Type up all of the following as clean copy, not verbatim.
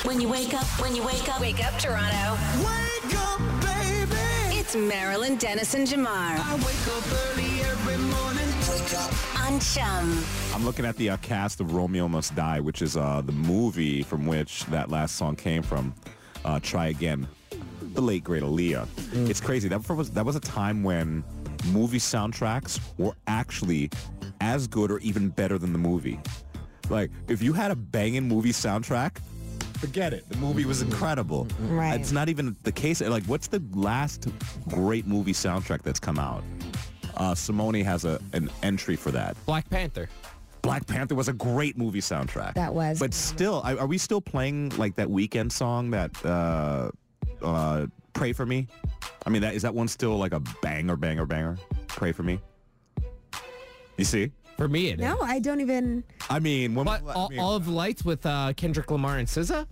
When you wake up, Wake up, Toronto. Wake up, baby. It's Marilyn Dennis and Jamar I wake up early every morning. Wake up. on Chum. I'm looking at the cast of Romeo Must Die, which is the movie from which that last song came from. Try Again, the late great Aaliyah. It's crazy. That was a time when movie soundtracks were actually as good or even better than the movie. Like, if you had a banging movie soundtrack, forget it. The movie was incredible. Right. It's not even the case. Like, what's the last great movie soundtrack that's come out? Simone has an entry for that. Black Panther. Black Panther was a great movie soundtrack. That was. But still, are we still playing like that Weekend song that Pray For Me? I mean, is that one still like a banger? Pray For Me? You see? For me, it is. No, I don't even. I mean, But all of the lights with Kendrick Lamar and SZA?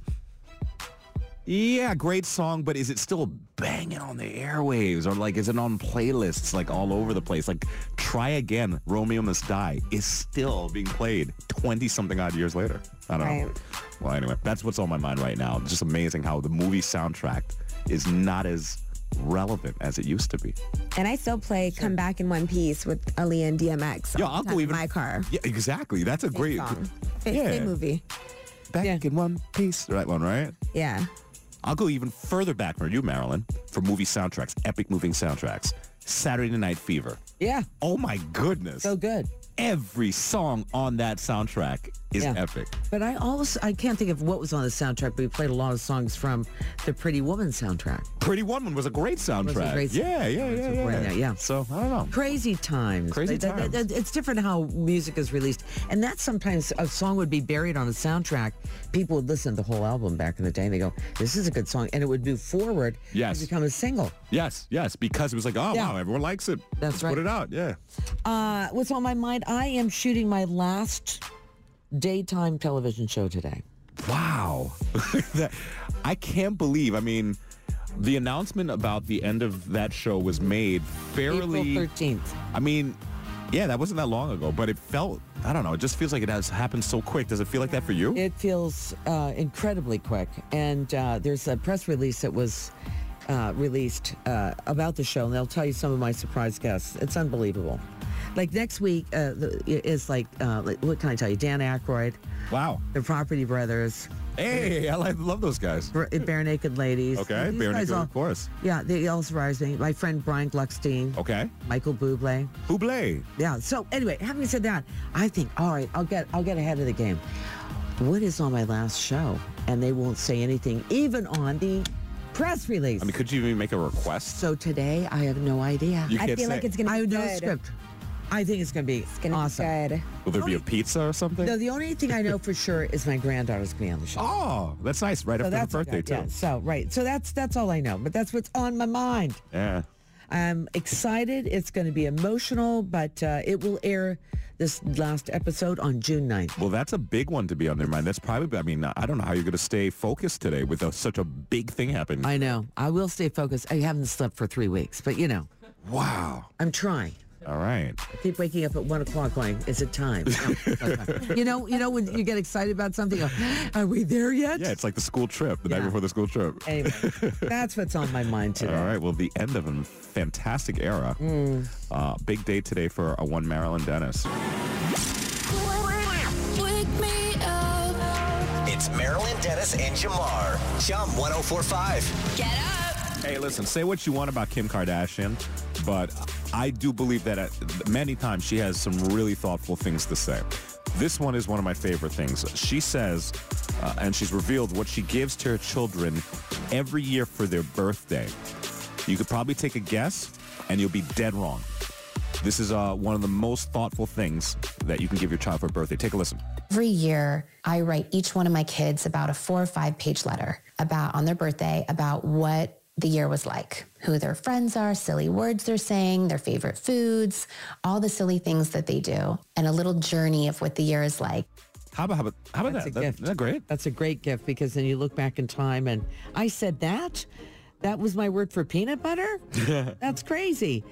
yeah, great song, but is it still banging on the airwaves? Or like, is it on playlists like all over the place? Like, Try Again, Romeo Must Die is still being played 20-something odd years later. I don't know. Well, anyway, that's what's on my mind right now. It's just amazing how the movie soundtrack is not as relevant as it used to be. And I still play Come Back in One Piece with Aaliyah and DMX. Yeah, all I'll the go time in even my car. Yeah, exactly. That's a great Song. Yeah. Same movie. Back in One Piece. Right one, right? Yeah. I'll go even further back for you, Marilyn, for movie soundtracks, epic movie soundtracks. Saturday Night Fever. Yeah, Oh my goodness. so good. Every song on that soundtrack is Yeah. epic. But I can't think of what was on the soundtrack, but we played a lot of songs from the Pretty Woman soundtrack. Pretty Woman was a great soundtrack. great yeah. Yeah. So, I don't know. Crazy times. Crazy times. It's different how music is released. And that sometimes a song would be buried on a soundtrack. People would listen to the whole album back in the day and they go, this is a good song. And it would move forward Yes. and become a single. Yes, because it was like, oh, Yeah. wow, everyone likes it. That's Let's right. put it out, yeah. What's on my mind? I am shooting my last daytime television show today. Wow. I can't believe, I mean, the announcement about the end of that show was made fairly... April 13th. I mean, yeah, that wasn't that long ago, but it felt, I don't know, it just feels like it has happened so quick. Does it feel like that for you? It feels incredibly quick. And there's a press release that was released about the show, and they'll tell you some of my surprise guests. It's unbelievable. Like next week is like, what can I tell you? Dan Aykroyd, Wow. the Property Brothers, Hey, I love those guys. Bare Naked Ladies. Okay, These Bare guys Naked, all- of course. Yeah, they all surprise me. My friend Brian Gluckstein, Okay. Michael Bublé. Bublé. Yeah. So anyway, having said that, I think, all right, I'll get ahead of the game. What is on my last show? And they won't say anything, even on the press release. I mean, could you even make a request? So today, I have no idea. You I can't feel say. like it's going to I be have no good. script. I think it's going to be Gonna awesome. be good. Will there be a pizza or something? No, the only thing I know for sure is my granddaughter's going to be on the show. Oh, that's nice. Right So after her that's birthday, good, too. yeah. So right, so that's all I know. But that's what's on my mind. Yeah. I'm excited. It's going to be emotional, but it will air this last episode on June 9th. Well, that's a big one to be on their mind. That's probably, I mean, I don't know how you're going to stay focused today with such a big thing happening. I know. I will stay focused. I haven't slept for 3 weeks, but Wow. I'm trying. All right. I keep waking up at 1 o'clock going, is it time? No, you know when you get excited about something, you go, are we there yet? Yeah, it's like the school trip, the night Yeah. before the school trip. Anyway, that's what's on my mind today. All right. Well, the end of a fantastic era. Big day today for one Marilyn Dennis. Wake me up. It's Marilyn Dennis and Jamar. Chum 1045. Get up. Hey, listen, say what you want about Kim Kardashian, but I do believe that many times she has some really thoughtful things to say. This one is one of my favorite things. She says, and she's revealed what she gives to her children every year for their birthday. You could probably take a guess, and you'll be dead wrong. This is one of the most thoughtful things that you can give your child for a birthday. Take a listen. Every year, I write each one of my kids about a 4 or 5 page letter on their birthday about what the year was like, who their friends are, silly words they're saying, their favorite foods, all the silly things that they do, and a little journey of what the year is like. How about That's that? a gift. Isn't that great? That's a great gift because then you look back in time and I said that? That was my word for peanut butter? That's crazy.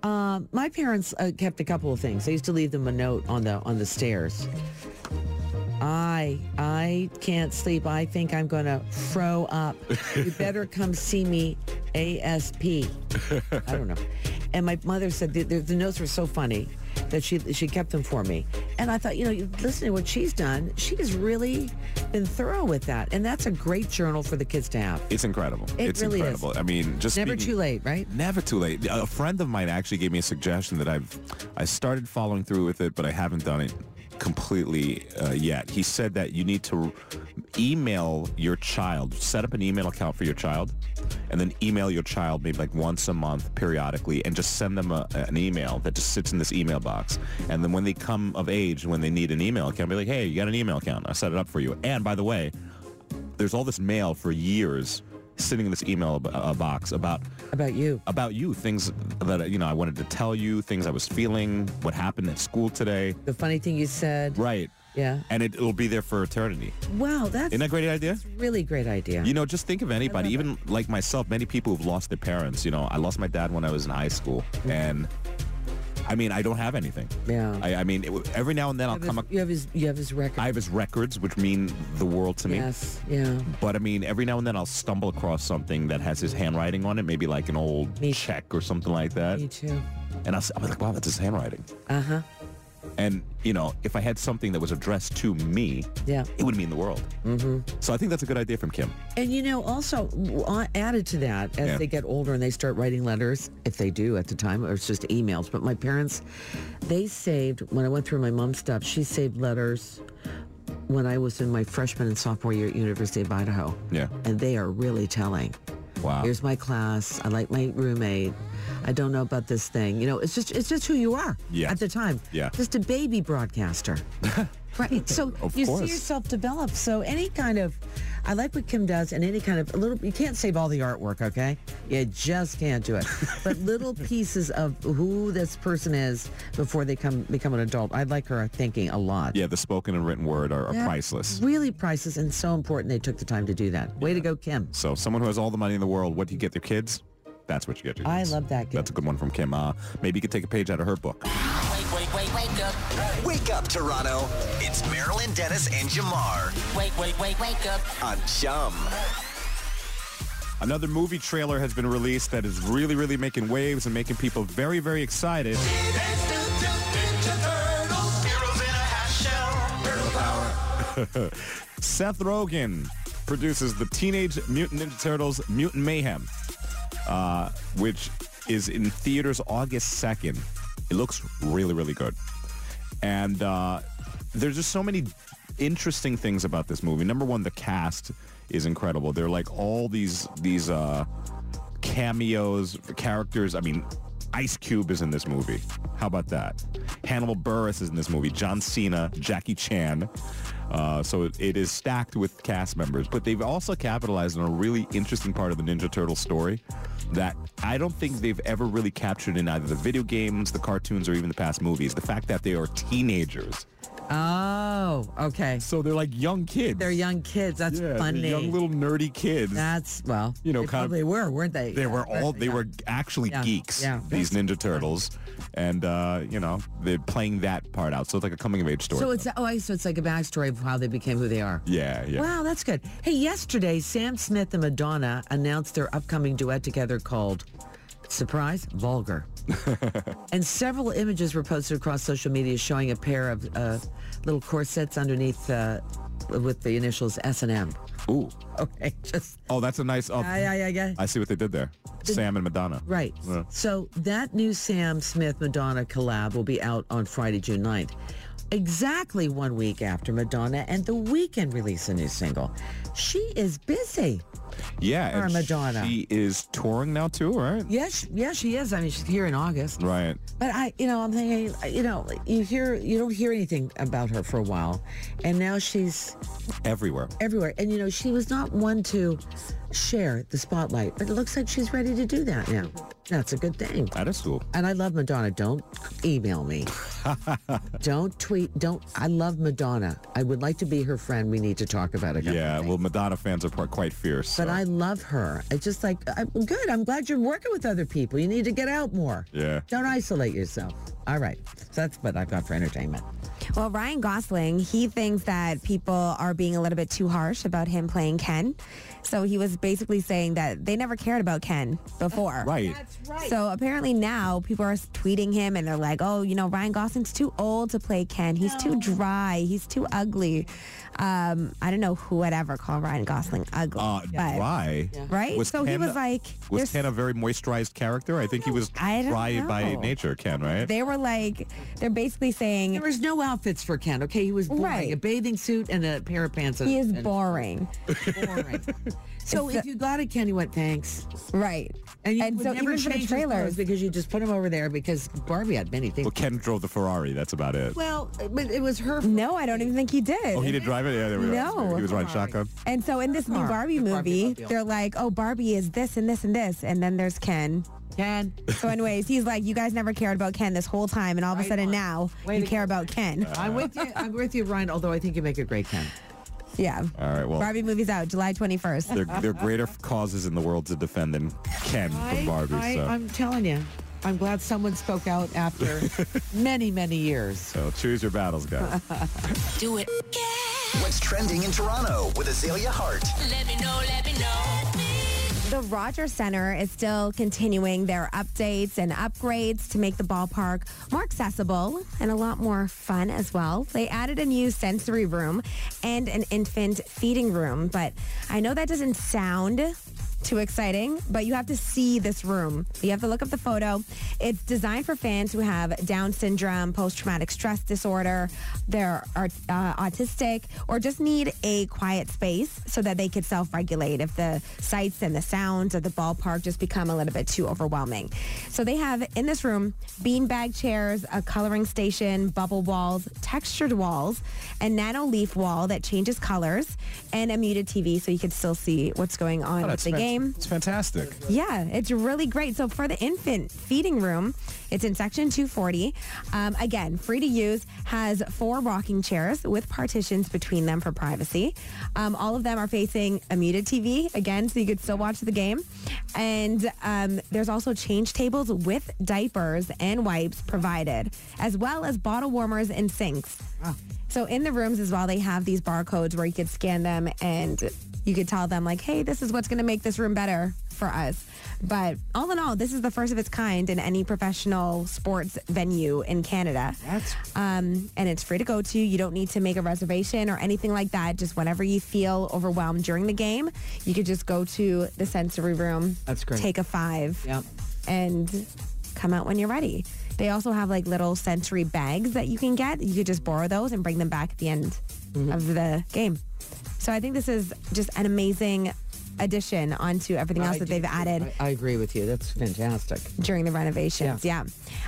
My parents kept a couple of things. They used to leave them a note on the stairs. I can't sleep. I think I'm going to throw up. You better come see me ASP. I don't know. And my mother said the notes were so funny that she kept them for me. And I thought, listen to what she's done. She has really been thorough with that. And that's a great journal for the kids to have. It's incredible. It really incredible. is. I mean, just Never too late, right? Never too late. A friend of mine actually gave me a suggestion that I started following through with it, but I haven't done it completely yet. He said that you need to email your child, set up an email account for your child, and then email your child maybe like once a month periodically, and just send them an email that just sits in this email box. And then when they come of age, when they need an email account, be like, hey, you got an email account. I set it up for you. And by the way, there's all this mail for years sitting in this email box about you, things that I wanted to tell you, things I was feeling, what happened at school today, the funny thing you said, right? Yeah, and it'll be there for eternity. Wow, isn't that a great idea? That's a really great idea. Just think of anybody, even like myself, many people who've lost their parents. I lost my dad when I was in high school, and I mean, I don't have anything. Yeah. I mean, every now and then I'll come up. You have his records. I have his records, which mean the world to me. Yes, yeah. But I mean, every now and then I'll stumble across something that has his handwriting on it, maybe like an old check or something like that. Me too. And I'll be like, wow, that's his handwriting. Uh-huh. And, if I had something that was addressed to me, it would mean the world. Mm-hmm. So I think that's a good idea from Kim. And, also, added to that, as they get older and they start writing letters, if they do at the time, or it's just emails. But my parents, they saved, when I went through my mom's stuff, she saved letters when I was in my freshman and sophomore year at University of Idaho. Yeah. And they are really telling. Wow. Here's my class. I like my roommate. I don't know about this thing. It's just who you are at the time. Yeah. Just a baby broadcaster. Right. So you see yourself develop. So any kind of, I like what Kim does, and any kind of you can't save all the artwork, okay? You just can't do it. But little pieces of who this person is before they become an adult. I like her thinking a lot. Yeah, the spoken and written word are priceless. Really priceless, and so important they took the time to do that. Way to go, Kim. So someone who has all the money in the world, what do you get their kids? That's what you get your kids. I love that. That's a good one from Kim. Maybe you could take a page out of her book. Wake up. Wake up, Toronto. It's Marilyn Dennis and Jamar. Wake up. On Chum. Another movie trailer has been released that is really, really making waves and making people very, very excited. Seth Rogen produces the Teenage Mutant Ninja Turtles Mutant Mayhem, which is in theaters August 2nd. It looks really, really good. And there's just so many interesting things about this movie. Number one, the cast is incredible. They're like all these cameos, characters. I mean, Ice Cube is in this movie. How about that? Hannibal Buress is in this movie. John Cena, Jackie Chan. So it is stacked with cast members. But they've also capitalized on a really interesting part of the Ninja Turtle story that I don't think they've ever really captured in either the video games, the cartoons, or even the past movies. The fact that they are teenagers. Oh, okay. So they're like young kids. They're young kids. That's funny. They're young little nerdy kids. That's, well, they probably were, weren't they? They were they were actually geeks, these Ninja Turtles. And, they're playing that part out. So it's like a coming-of-age story. So it's like a backstory of how they became who they are. Yeah. Wow, that's good. Hey, yesterday, Sam Smith and Madonna announced their upcoming duet together called, surprise, Vulgar. And several images were posted across social media showing a pair of little corsets underneath with the initials S&M. Ooh. Okay, that's a nice... Yeah. I see what they did there. Sam and Madonna. Right. Yeah. So that new Sam Smith-Madonna collab will be out on Friday, June 9th. Exactly 1 week after Madonna and The Weeknd release a new single. She is busy. Yeah, and Madonna. She is touring now too, right? Yes, she is. I mean, she's here in August. Right. But I'm thinking, you don't hear anything about her for a while, and now she's everywhere. And she was not one to share the spotlight, but it looks like she's ready to do that now. That's a good thing. That is cool. And I love Madonna. Don't email me. Don't tweet. I love Madonna. I would like to be her friend. We need to talk about it. Yeah, well, Madonna fans are quite fierce. But I love her. It's just like, I'm good. I'm glad you're working with other people. You need to get out more. Yeah. Don't isolate yourself. All right. So that's what I've got for entertainment. Well, Ryan Gosling, he thinks that people are being a little bit too harsh about him playing Ken. So he was basically saying that they never cared about Ken before. Right. So apparently now people are tweeting him and they're like, oh, Ryan Gosling's too old to play Ken. He's too dry. He's too ugly. I don't know who would ever call Ryan Gosling ugly. Dry? Right? So he was like... Was Ken a very moisturized character? I think he was dry by nature, Ken, right? They were like, they're basically saying... There was no outfits for Ken, okay? He was boring. Right. A bathing suit and a pair of pants. He is boring. Boring. So if you got it, Ken, you went, thanks. Right. And you would so never even for the change his trailers... clothes because you just put him over there because Barbie had many things. Well, Ken drove the Ferrari. That's about it. Well, but it was her... No, I don't even think he did. Oh, he did drive it? Yeah, there we go. No. He was riding shotgun. And so in this new Barbie movie, they're like, oh, Barbie is this and this and this. And then there's Ken. So anyways, he's like, you guys never cared about Ken this whole time. And all of a sudden now you care about Ken. I'm with you, Ryan, although I think you make a great Ken. Yeah. All right, well. Barbie movie's out July 21st. There are greater causes in the world to defend than Ken from Barbie. I'm telling you. I'm glad someone spoke out after many, many years. So choose your battles, guys. Do it. What's trending in Toronto with Azalea Hart? Let me know, let me know. The Rogers Center is still continuing their updates and upgrades to make the ballpark more accessible and a lot more fun as well. They added a new sensory room and an infant feeding room, but I know that doesn't sound too exciting, but you have to see this room. You have to look up the photo. It's designed for fans who have Down syndrome, post-traumatic stress disorder, they're autistic, or just need a quiet space so that they could self-regulate if the sights and the sounds of the ballpark just become a little bit too overwhelming. So they have in this room beanbag chairs, a coloring station, bubble walls, textured walls, a nano leaf wall that changes colors, and a muted TV so you can still see what's going on with the game. It's fantastic. Yeah, it's really great. So for the infant feeding room, it's in section 240. Again, free to use, has 4 rocking chairs with partitions between them for privacy. All of them are facing a muted TV, again, so you could still watch the game. And there's also change tables with diapers and wipes provided, as well as bottle warmers and sinks. Oh. So in the rooms as well, they have these barcodes where you could scan them and you could tell them like, hey, this is what's going to make this room better for us. But all in all, this is the first of its kind in any professional sports venue in Canada. And it's free to go to. You don't need to make a reservation or anything like that. Just whenever you feel overwhelmed during the game, you could just go to the sensory room. That's great. Take a 5. Yep. And come out when you're ready. They also have like little sensory bags that you can get. You could just borrow those and bring them back at the end of the game. So I think this is just an amazing addition onto everything else that they've added. I agree with you. That's fantastic. During the renovations, yeah.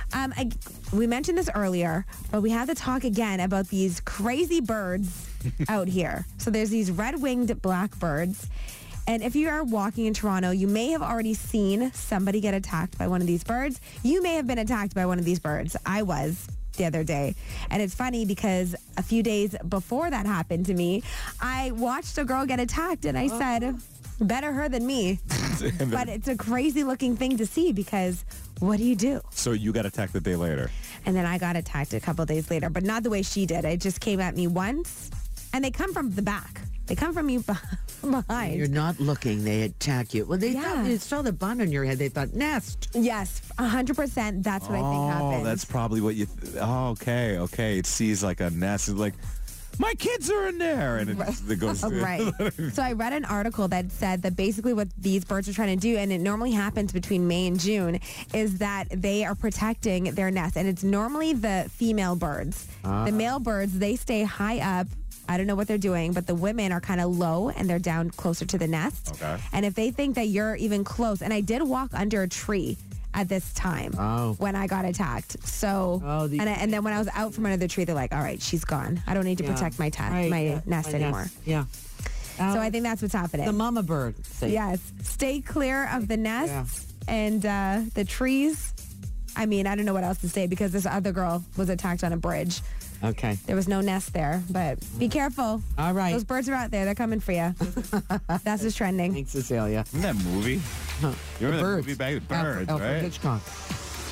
We mentioned this earlier, but we have to talk again about these crazy birds out here. So there's these red-winged blackbirds. And if you are walking in Toronto, you may have already seen somebody get attacked by one of these birds. You may have been attacked by one of these birds. I was the other day. And it's funny because a few days before that happened to me, I watched a girl get attacked and I said, better her than me. But it's a crazy looking thing to see because what do you do? So you got attacked the day later. And then I got attacked a couple days later, but not the way she did. It just came at me once and they come from the back. They come from you behind. You're not looking. They attack you. Well, they thought they saw the bun on your head. They thought, nest. Yes, 100%. That's what I think happened. Oh, that's probably what you... okay. It sees like a nest. It's like, my kids are in there. And it goes... Right. So I read an article that said that basically what these birds are trying to do, and it normally happens between May and June, is that they are protecting their nest. And it's normally the female birds. The male birds, they stay high up. I don't know what they're doing, but the women are kind of low and they're down closer to the nest. Okay. And if they think that you're even close, and I did walk under a tree at this time when I got attacked. So, and then when I was out from under the tree, they're like, all right, she's gone. I don't need to protect my nest anymore. Yeah. So I think that's what's happening. The mama bird. Yes. Stay clear of the nests and the trees. I mean, I don't know what else to say because this other girl was attacked on a bridge. Okay. There was no nest there, but be careful. All right. Those birds are out there. They're coming for you. That's just trending. Thanks, Cecilia. Isn't that movie? You remember that movie back? Birds, Alfred right? Hitchcock.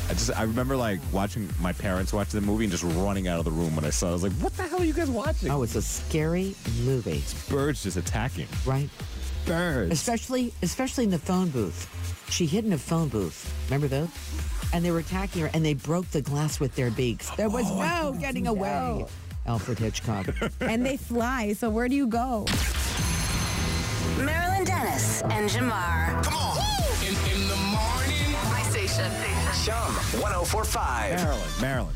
I remember like watching my parents watch the movie and just running out of the room when I saw it. I was like, what the hell are you guys watching? Oh, it's a scary movie. Birds just attacking. Right? Birds. Especially in the phone booth. She hid in a phone booth. Remember those? And they were attacking her, and they broke the glass with their beaks. There was no getting away. Alfred Hitchcock. And they fly, so where do you go? Marilyn Dennis and Jamar. Come on. In the morning. My station. Chum 104.5. Marilyn.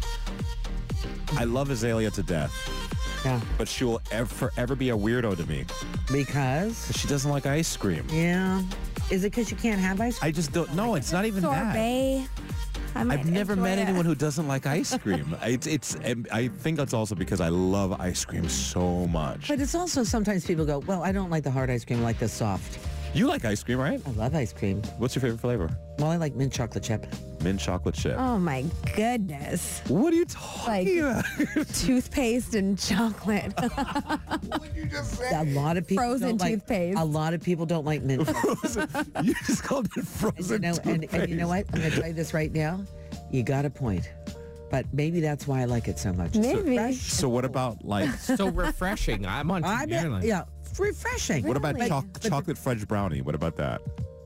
I love Azalea to death, Yeah. but she will forever be a weirdo to me. Because? She doesn't like ice cream. Yeah. Is it because you can't have ice cream? I just don't know. It's not even that. Sorbet. I've never met it. anyone who doesn't like ice cream. I think that's also because I love ice cream so much. But it's also sometimes people go, well, I don't like the hard ice cream, I like the soft. You like ice cream, right? I love ice cream. What's your favorite flavor? Well, I like mint chocolate chip. Mint chocolate chip. Oh my goodness. What are you talking about? Toothpaste and chocolate. A lot of people Frozen don't like, toothpaste. A lot of people don't like mint chocolate. You just called it frozen and you know what? I'm going to tell you this right now. You got a point. But maybe that's why I like it so much. Maybe. So what about like? So refreshing. I'm on Team Maryland. Yeah, it's refreshing. What about Really? chocolate fudge brownie? What about that?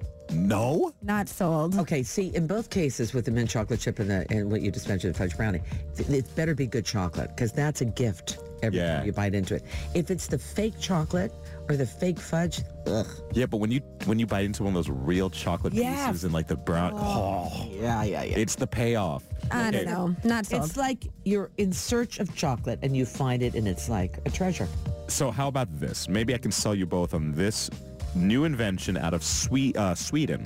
No. Not sold. Okay, see, in both cases with the mint chocolate chip and what you just mentioned, the fudge brownie, it better be good chocolate because that's a gift every time you bite into it. If it's the fake chocolate or the fake fudge, ugh. Yeah, but when you bite into one of those real chocolate pieces and like the brown, Yeah. it's the payoff. I don't know. Not sold. It's like you're in search of chocolate and you find it and it's like a treasure. So how about this? Maybe I can sell you both on this new invention out of Sweden.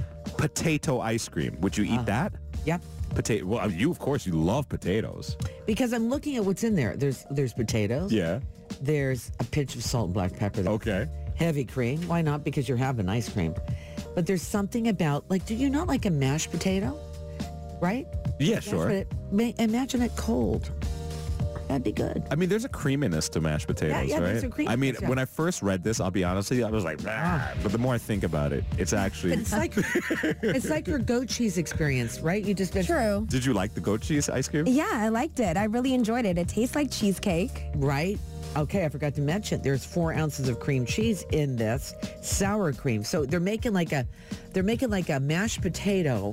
Potato ice cream. Would you eat that? Yep. Potato. Well, you of course you love potatoes. Because I'm looking at what's in there. There's potatoes. Yeah. There's a pinch of salt and black pepper. Okay. Heavy cream. Why not? Because you're having ice cream. But there's something about, like, do you not like a mashed potato? Right? Yeah, That's sure. what imagine it cold. That'd be good. I mean, there's a creaminess to mashed potatoes, yeah, right? there's a creaminess, I mean, yeah. when I first read this, I'll be honest with you, I was like, but the more I think about it, it's actually. It's like your goat cheese experience, right? You just True. Did you like the goat cheese ice cream? Yeah, I liked it. I really enjoyed it. It tastes like cheesecake. right? Okay, I forgot to mention there's 4 ounces of cream cheese in this sour cream. So they're making like a mashed potato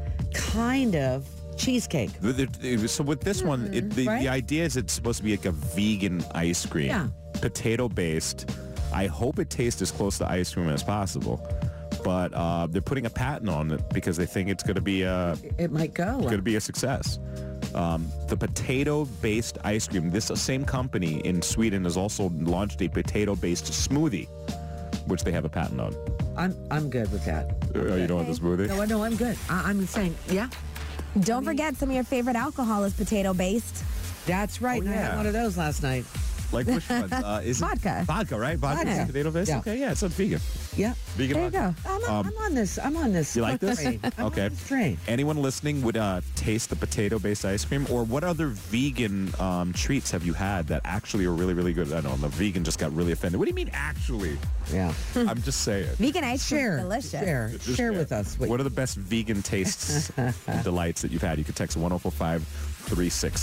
kind of cheesecake. So with this one, the idea is it's supposed to be like a vegan ice cream. Yeah. Potato based. I hope it tastes as close to ice cream as possible. But they're putting a patent on it because they think it's going to be It might go. going to be a success. The potato-based ice cream. This same company in Sweden has also launched a potato-based smoothie, which they have a patent on. I'm good with that. You don't want the smoothie? No, I'm good. I'm saying, yeah, Don't forget, some of your favorite alcohol is potato-based. that's right. Oh, I yeah. had one of those last night. Like which one? Is Vodka. It vodka, right? Vodka Vodka. potato-based? Yeah. Okay, yeah, so it's vegan. Yeah. Vegan There you vodka. go. I'm on this. I'm on this. You like this? train. I'm on Okay. this train. Anyone listening would taste the potato-based ice cream? Or what other vegan treats have you had that actually are really, really good? I don't know. The vegan just got really offended. What do you mean, actually? Yeah. I'm just saying. Vegan ice cream Share. is delicious. Share. Just Share with us. What are the best vegan tastes and delights that you've had? You can text 104536.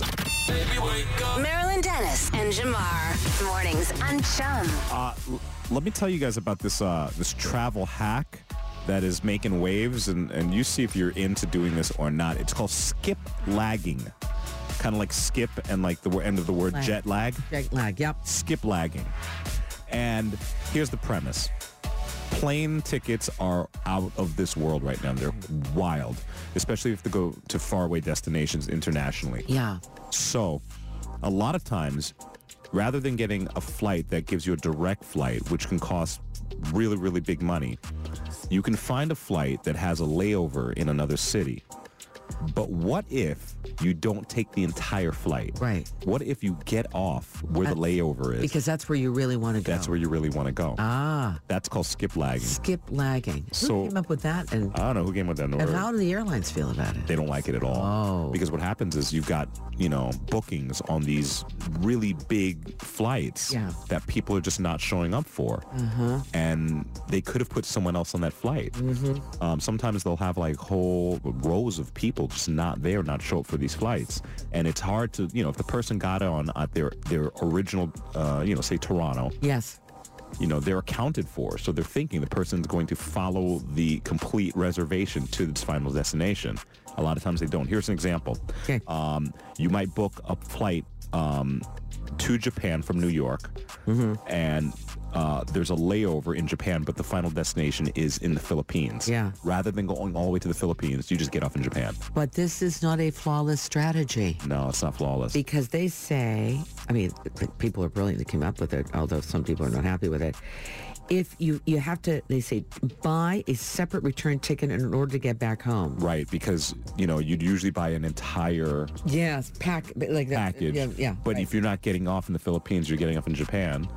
Marilyn Dennis and Jamar. Mornings on Chum. Let me tell you guys about this this travel hack that is making waves, and you see if you're into doing this or not. It's called skip lagging. Kind of like skip and like the end of the word jet lag. Jet lag. Yep. Skip lagging. And here's the premise. Plane tickets are out of this world right now. They're wild, especially if they go to faraway destinations internationally. Yeah. So, a lot of times, rather than getting a flight that gives you a direct flight, which can cost really, really big money, you can find a flight that has a layover in another city. But what if you don't take the entire flight? Right. What if you get off where the layover is? Because that's where you really want to go. That's where you really want to go. Ah. That's called skip lagging. Skip lagging. So- Who came up with that? And I don't know who came with that. and how do the airlines feel about it? They don't like it at all. Oh. Because what happens is you've got, bookings on these really big flights Yeah. that people are just not showing up for. And they could have put someone else on that flight. Sometimes they'll have like whole rows of people people just not there, not show up for these flights. And it's hard to, if the person got on at their original, say Toronto. Yes. They're accounted for. So they're thinking the person's going to follow the complete reservation to its final destination. A lot of times they don't. Here's an example. Okay. You might book a flight to Japan from New York, and there's a layover in Japan, but the final destination is in the Philippines. Yeah. Rather than going all the way to the Philippines, you just get off in Japan. But this is not a flawless strategy. No, it's not flawless. Because they say, people are brilliant that came up with it, although some people are not happy with it. If you have to, they say, buy a separate return ticket in order to get back home. Right, because, you'd usually buy an entire like that. package. Yeah. But right. if you're not getting off in the Philippines, you're getting off in Japan.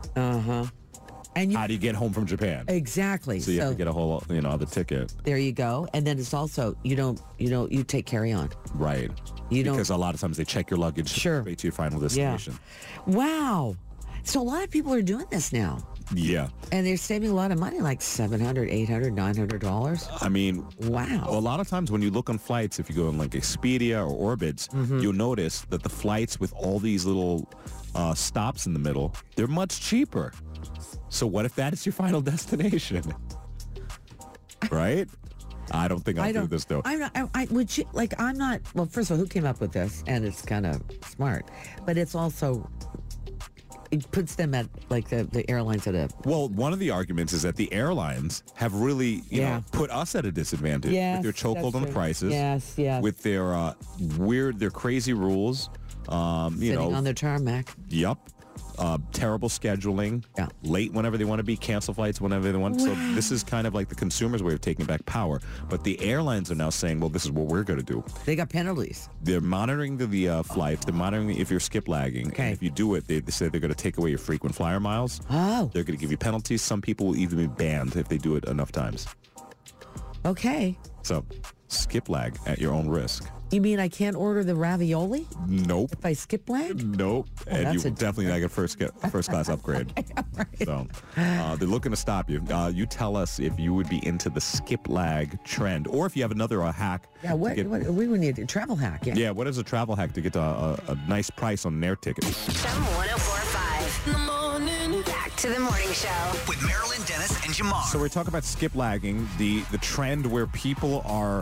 And how do you get home from Japan? Exactly. So you have to get a whole, other ticket. There you go. And then it's also, you take carry-on. Right. Because a lot of times they check your luggage straight to your final destination. Yeah. Wow. So a lot of people are doing this now. Yeah. And they're saving a lot of money, like $700, $800, $900. Wow. A lot of times when you look on flights, if you go on like Expedia or Orbitz, you'll notice that the flights with all these little stops in the middle, they're much cheaper. So what if that is your final destination? Right? I don't think I'll do this, though. I'm not, well, first of all, who came up with this? And it's kind of smart. But it's also, it puts them at, like, the airlines at a... Well, one of the arguments is that the airlines have really, put us at a disadvantage with their chokehold on the prices. Yes. With their their crazy rules. Sitting on their tarmac. Yep. Terrible scheduling, late whenever they want to be, cancel flights whenever they want. Wow. So this is kind of like the consumer's way of taking back power. But the airlines are now saying, well, this is what we're going to do. They got penalties. They're monitoring the flight. They're monitoring if you're skip lagging. Okay. And if you do it, they say they're going to take away your frequent flyer miles. Oh. They're going to give you penalties. Some people will even be banned if they do it enough times. Okay. So skip lag at your own risk. You mean I can't order the ravioli? Nope. If I skip lag? Nope. Oh, and you definitely not get first class upgrade. Right. So they're looking to stop you. You tell us if you would be into the skip lag trend, or if you have another hack. Yeah, what we would need a travel hack. Yeah, what is a travel hack to get a nice price on an air ticket? Chum 104.5. In the morning. Back to the morning show. With Marilyn Dennis and Jamar. So we're talking about skip lagging, the trend where people are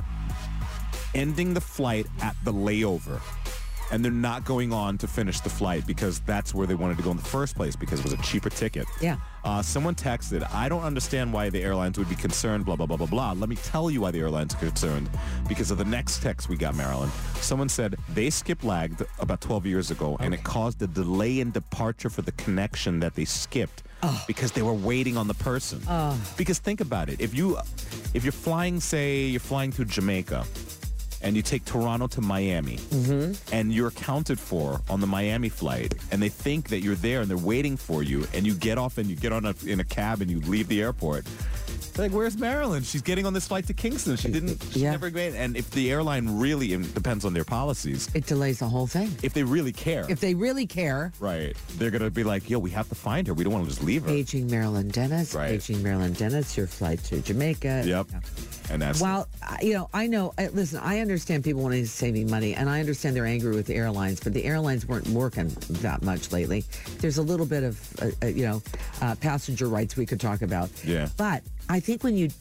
ending the flight at the layover, and they're not going on to finish the flight because that's where they wanted to go in the first place because it was a cheaper ticket. Yeah. Someone texted, I don't understand why the airlines would be concerned, blah, blah, blah, blah, blah. Let me tell you why the airlines are concerned. Because of the next text we got, Marilyn. Someone said they skip lagged about 12 years ago, and it caused a delay in departure for the connection that they skipped. Because they were waiting on the person. Because think about it. If you're flying, say, you're flying to Jamaica, and you take Toronto to Miami, and you're accounted for on the Miami flight, and they think that you're there and they're waiting for you, and you get off and you get on in a cab and you leave the airport. They're like, where's Marilyn? She's getting on this flight to Kingston. She never made. And if the airline really, it depends on their policies, it delays the whole thing. If they really care. Right. They're going to be like, yo, we have to find her. We don't want to just leave her. Paging Marilyn Dennis. Right. Paging Marilyn Dennis, your flight to Jamaica. Yep. Yeah. And that's... Well, I know, listen, I understand people wanting to saving money, and I understand they're angry with the airlines, but the airlines weren't working that much lately. There's a little bit of, passenger rights we could talk about. Yeah. But I think when you,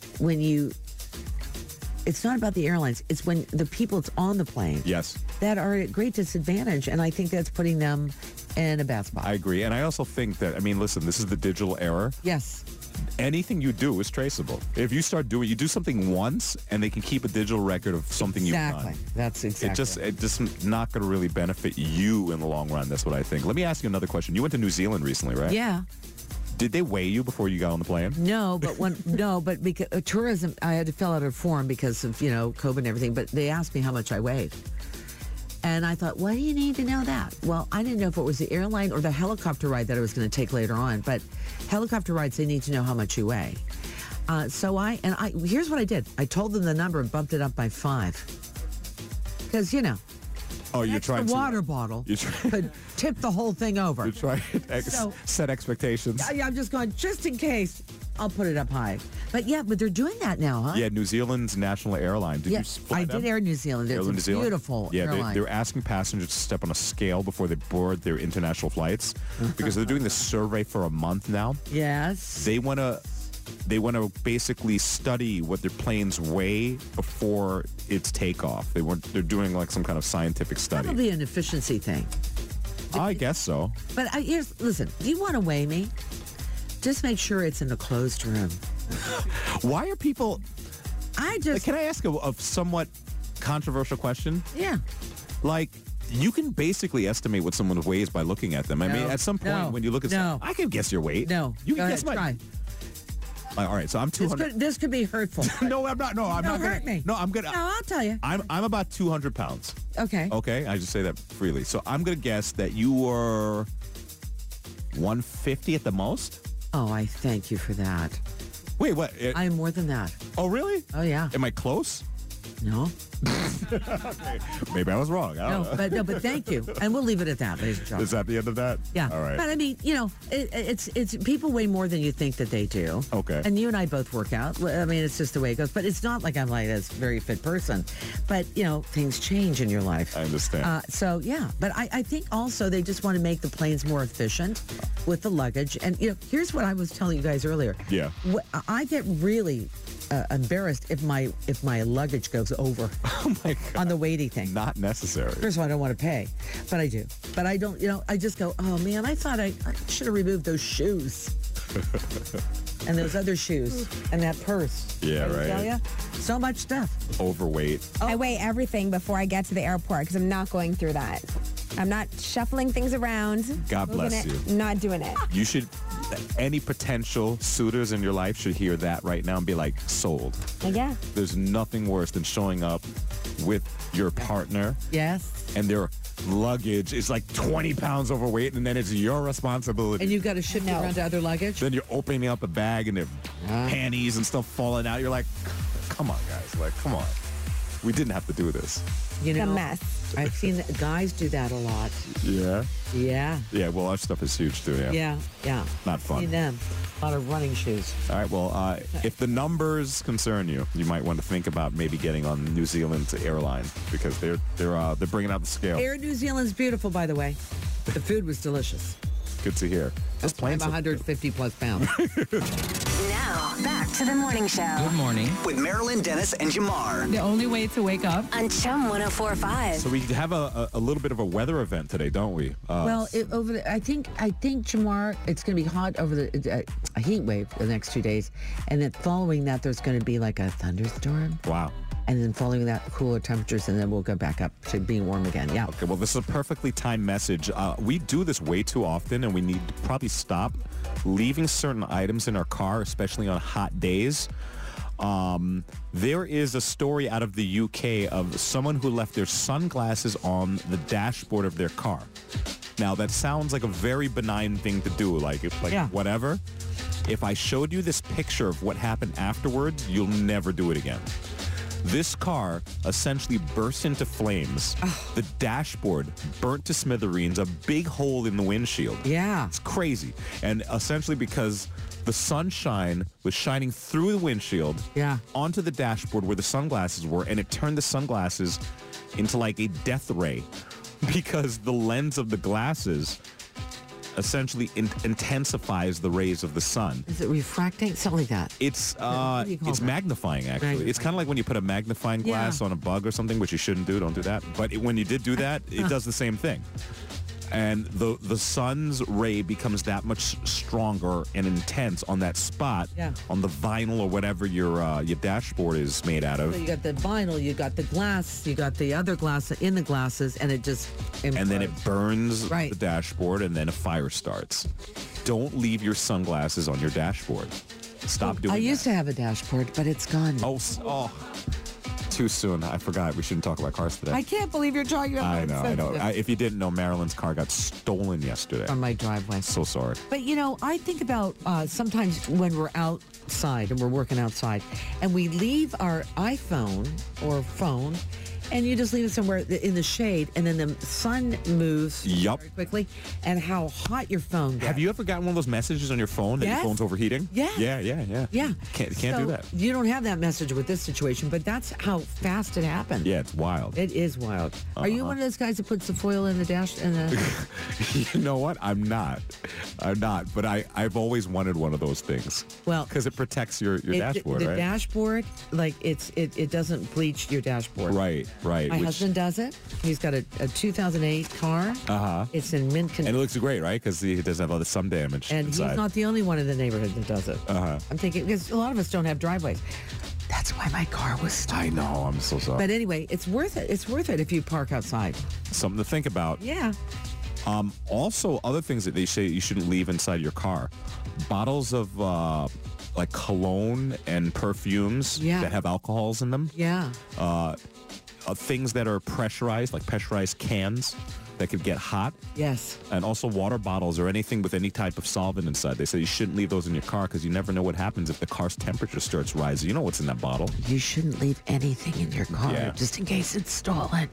it's not about the airlines, it's when the people that's on the plane. Yes. That are at great disadvantage, and I think that's putting them in a bad spot. I agree. And I also think that, listen, this is the digital era. Yes. Anything you do is traceable. If you start doing, you do something once, and they can keep a digital record of something you've done. That's exactly. It just not going to really benefit you in the long run. That's what I think. Let me ask you another question. You went to New Zealand recently, right? Yeah. Did they weigh you before you got on the plane? No, but because tourism, I had to fill out a form because of COVID and everything. But they asked me how much I weighed. And I thought, why do you need to know that? Well, I didn't know if it was the airline or the helicopter ride that I was going to take later on. But helicopter rides, they need to know how much you weigh. So here's what I did. I told them the number and bumped it up by 5. Because, Oh, you're trying the to... water bottle could tip the whole thing over. You're trying to set expectations. Yeah, I'm just going, just in case. I'll put it up high. But yeah, but they're doing that now, huh? Yeah, New Zealand's national airline. Did you fly I them? did Air New Zealand. It's Air New a Zealand? beautiful Yeah, airline. they're asking passengers to step on a scale before they board their international flights because they're doing this survey for a month now. Yes. They want to basically study what their planes weigh before its takeoff. They're doing like some kind of scientific study. Probably an efficiency thing. I guess so. But listen, do you want to weigh me? Just make sure it's in a closed room. Why are people... Can I ask a somewhat controversial question? Yeah. Like, you can basically estimate what someone weighs by looking at them. I mean, at some point when you look at someone, I can guess your weight. No. You can Go guess ahead, try. All right, so I'm 200. This could be hurtful. No, I'm not. No, I'm not. Hurt me. No, I'm gonna. No, I'll tell you. I'm about 200 pounds. Okay. Okay, I just say that freely. So I'm gonna guess that you were 150 at the most. Oh, I thank you for that. Wait, what? I am more than that. Oh, really? Oh, yeah. Am I close? No. Okay. Maybe I was wrong. I don't know. But thank you. And we'll leave it at that, ladies and gentlemen. Is that the end of that? Yeah. All right. But I mean, it's people weigh more than you think that they do. Okay. And you and I both work out. I mean, it's just the way it goes. But it's not like I'm like this very fit person. But, things change in your life. I understand. So, yeah. But I think also they just want to make the planes more efficient with the luggage. And, here's what I was telling you guys earlier. Yeah. I get really embarrassed if my luggage goes over on the weighty thing. Not necessary. First of all, I don't want to pay, but I do. But I don't, I just go, oh man, I thought I should have removed those shoes. And those other shoes and that purse. Yeah, I right. tell ya? So much stuff. Overweight. I weigh everything before I get to the airport because I'm not going through that. I'm not shuffling things around. God bless you. Not doing it. You should, any potential suitors in your life should hear that right now and be like, sold. Yeah. There's nothing worse than showing up with your partner. Yes. And their luggage is like 20 pounds overweight, and then it's your responsibility. And you've got to shift it around to other luggage? Then you're opening up a bag and their panties and stuff falling out. You're like, come on, guys. Like, come on. We didn't have to do this. It's a mess. I've seen guys do that a lot. Yeah? Yeah. Yeah, well, our stuff is huge, too, Yeah. Not fun. Seen them. A lot of running shoes. All right, well, if the numbers concern you, you might want to think about maybe getting on New Zealand's airline because they're bringing out the scale. Air New Zealand's beautiful, by the way. The food was delicious. Good to hear. Those planes I'm 150 plus pounds. Now, back to the morning show. Good morning. With Marilyn Dennis and Jamar. The only way to wake up. On Chum 104.5. So we have a little bit of a weather event today, don't we? Well, I think Jamar, it's going to be hot over a heat wave the next 2 days, and then following that, there's going to be like a thunderstorm. Wow. And then following that, cooler temperatures, and then we'll go back up to being warm again. Yeah. Okay, well, this is a perfectly timed message. We do this way too often, and we need to probably stop leaving certain items in our car, especially on hot days. There is a story out of the UK of someone who left their sunglasses on the dashboard of their car. Now, that sounds like a very benign thing to do, whatever. If I showed you this picture of what happened afterwards, you'll never do it again. This car essentially burst into flames. The dashboard burnt to smithereens, a big hole in the windshield. Yeah. It's crazy. And essentially because the sunshine was shining through the windshield onto the dashboard where the sunglasses were, and it turned the sunglasses into like a death ray because the lens of the glasses essentially intensifies the rays of the sun. Is it refracting? Something like that. It's magnifying, actually. It's kind of like when you put a magnifying glass on a bug or something, which you shouldn't do. Don't do that. But when you did do that, it does the same thing. And the sun's ray becomes that much stronger and intense on that spot, on the vinyl or whatever your dashboard is made out of. So you got the vinyl, you got the glass, you got the other glass in the glasses, and it just implodes. And then it burns the dashboard, and then a fire starts. Don't leave your sunglasses on your dashboard. Stop doing that. I used to have a dashboard, but it's gone. Oh. Too soon. I forgot. We shouldn't talk about cars today. I can't believe you're talking about it. I know. If you didn't know, Marilyn's car got stolen yesterday. On my driveway. So sorry. But, I think about sometimes when we're outside and we're working outside and we leave our iPhone or phone And you just leave it somewhere in the shade, and then the sun moves very quickly, and how hot your phone gets. Have you ever gotten one of those messages on your phone that your phone's overheating? Yeah. Yeah. Can't do that. You don't have that message with this situation, but that's how fast it happened. Yeah, it's wild. It is wild. Are you one of those guys that puts the foil in the dash? You know what? I'm not. But I've always wanted one of those things. Well, because it protects your dashboard, the right? dashboard, like it doesn't bleach your dashboard. Right. My husband does it. He's got a 2008 car. It's in mint condition. And it looks great, right? Because he doesn't have all the sun damage And inside. he's not the only one in the neighborhood that does it. I'm thinking, because a lot of us don't have driveways. That's why my car was stuck. I know. I'm so sorry. But anyway, it's worth it. It's worth it if you park outside. Something to think about. Yeah. Also, other things that they say you shouldn't leave inside your car. Bottles of like cologne and perfumes that have alcohols in them. Yeah. Things that are pressurized, like pressurized cans that could get hot. Yes. And also water bottles or anything with any type of solvent inside. They say you shouldn't leave those in your car because you never know what happens if the car's temperature starts rising. You know what's in that bottle. You shouldn't leave anything in your car just in case it's stolen.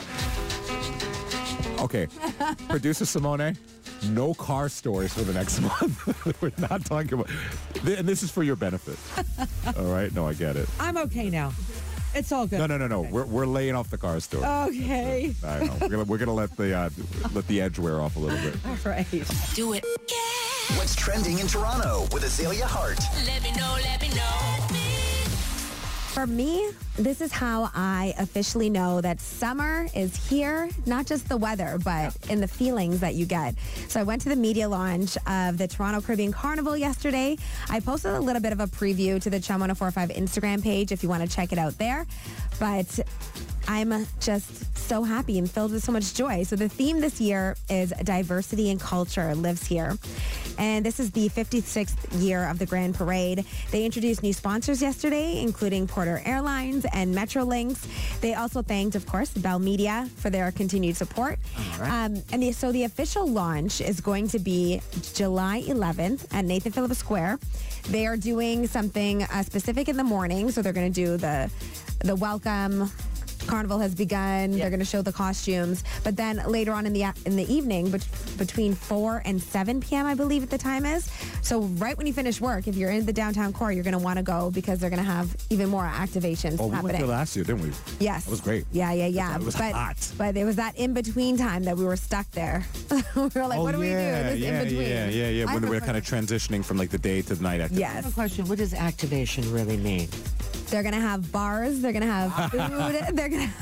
Okay. Producer Simone, no car stories for the next month. We're not talking about... And this is for your benefit. All right? No, I get it. I'm okay now. It's all good. No. We're laying off the car story. Okay. I know. We're gonna let the edge wear off a little bit. All right. Do it. What's trending in Toronto with Azalea Hart? Let me know. For me, this is how I officially know that summer is here, not just the weather, but in the feelings that you get. So I went to the media launch of the Toronto Caribbean Carnival yesterday. I posted a little bit of a preview to the Chum 1045 Instagram page if you want to check it out there. But I'm just so happy and filled with so much joy. So the theme this year is diversity and culture lives here. And this is the 56th year of the Grand Parade. They introduced new sponsors yesterday, including Porter Airlines and Metrolinx. They also thanked, of course, Bell Media for their continued support. All right. So the official launch is going to be July 11th at Nathan Phillips Square. They are doing something specific in the morning. So they're going to do the welcome. Carnival has begun. They're going to show the costumes. But then later on in the evening, between 4 and 7 p.m., I believe at the time is. So right when you finish work, if you're in the downtown core, you're going to want to go because they're going to have even more activations happening. We went there last year, didn't we? Yes. That was great. Yeah. It was hot. But it was that in-between time that we were stuck there. We were like, what do we do in this in-between? Yeah. When we're kind of transitioning from like the day to the night activity. I have a question. What does activation really mean? They're going to have bars. They're going to have food. They're going to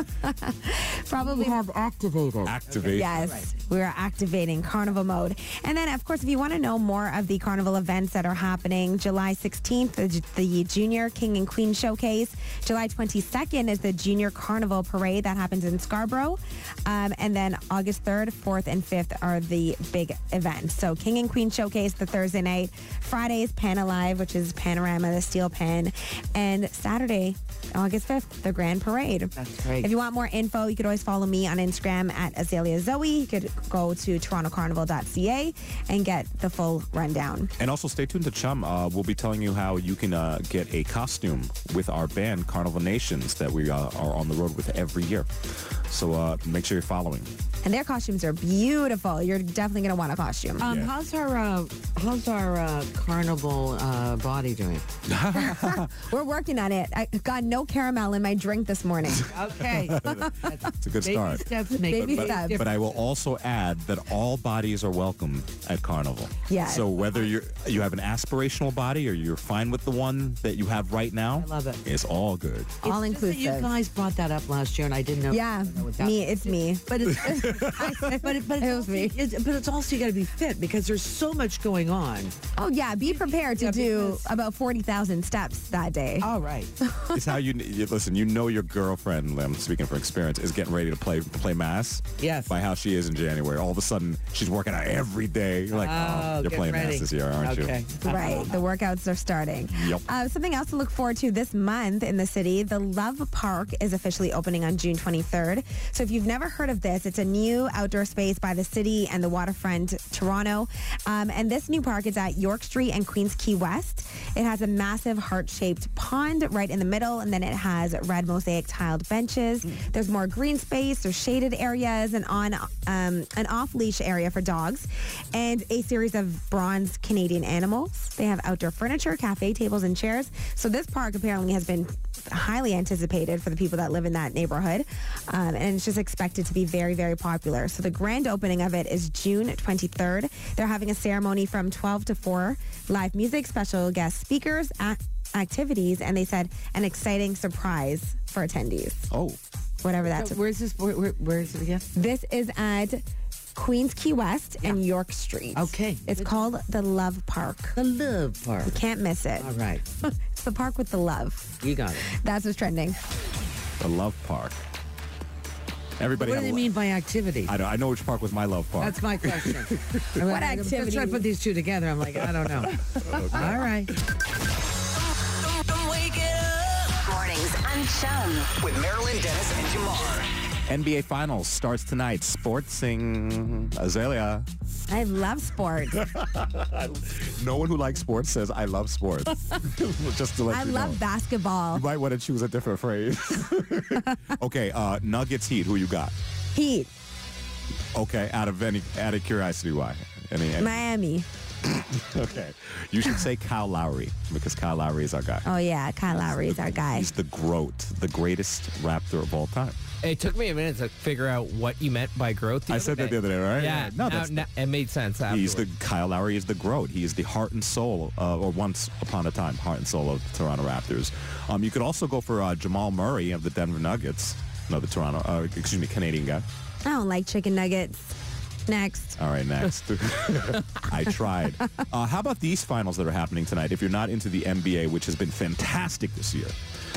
have probably... We have activated. Activation. Yes, right. We are activating Carnival mode. And then, of course, if you want to know more of the Carnival events that are happening, July 16th, the Junior King and Queen Showcase. July 22nd is the Junior Carnival Parade that happens in Scarborough. And then August 3rd, 4th, and 5th are the big events. So King and Queen Showcase, the Thursday night. Friday is Pan Alive, which is Panorama, the Steel Pan. And Saturday, August 5th, the Grand Parade. That's great. If you want more info, you could always follow me on Instagram at Azalea Zoe. You could go to torontocarnival.ca and get the full rundown. And also stay tuned to Chum. We'll be telling you how you can get a costume with our band, Carnival Nations, that we are on the road with every year. So make sure you're following. And their costumes are beautiful. You're definitely going to want a costume. How's our carnival body doing? We're working on it. I got no caramel in my drink this morning. Okay. It's a good start. Baby steps. But I will also add that all bodies are welcome at Carnival. Yes. So whether you have an aspirational body or you're fine with the one that you have right now, I love it. It's all good. All inclusive. You guys brought that up last year, and I didn't know. Yeah, it's me. But it's it's also you got to be fit because there's so much going on. Oh yeah, be prepared to do about 40,000 steps that day. All right. It's how you listen. You know your girlfriend, I'm speaking from experience, is getting ready to play mass. Yes. By how she is in January. All of a sudden, she's working out every day. You're like, you're get playing ready. mass this year, aren't you? Right, the workouts are starting. Yep. Something else to look forward to this month in the city, the Love Park is officially opening on June 23rd. So if you've never heard of this, it's a new outdoor space by the city and the waterfront Toronto. And this new park is at York Street and Queens Quay West. It has a massive heart-shaped pond pond right in the middle, and then it has red mosaic tiled benches. There's more green space, there's shaded areas, and on an off-leash area for dogs, and a series of bronze Canadian animals. They have outdoor furniture, cafe tables, and chairs. So this park apparently has been highly anticipated for the people that live in that neighborhood, and it's just expected to be very, very popular. So the grand opening of it is June 23rd. They're having a ceremony from 12 to 4, live music, special guest speakers, activities, and they said an exciting surprise for attendees. Oh. Whatever that's. So where's this? Where is it again? This is at Queens Key West and York Street. Okay. It's called the Love Park. The Love Park. You can't miss it. All right. It's the park with the love. You got it. That's what's trending. The Love Park. Everybody. What do they mean by activity? I know which park was my love park. That's my question. What activity? I'm trying to put these two together. I'm like, I don't know. Okay. All right. Mornings on Chum. With Marilyn Dennis and Jamar. NBA Finals starts tonight. Sportsing. Azalea. I love sports. No one who likes sports says, I love sports. Just to let I you know. love basketball. You might want to choose a different phrase. Okay, Nuggets Heat. Who you got? Heat. Okay, out of curiosity, why? Any? Miami. Okay. You should say Kyle Lowry, because Kyle Lowry is our guy. Oh, yeah. Kyle Lowry is our guy. He's the GROAT, the greatest Raptor of all time. It took me a minute to figure out what you meant by growth. I said that the other day, right? Yeah. No, now it made sense afterwards. Kyle Lowry is the GROAT. He is the heart and soul, or once upon a time, heart and soul of the Toronto Raptors. You could also go for Jamal Murray of the Denver Nuggets. No, the Canadian guy. I don't like chicken nuggets. Next. All right, next. I tried. How about these finals that are happening tonight? If you're not into the NBA, which has been fantastic this year,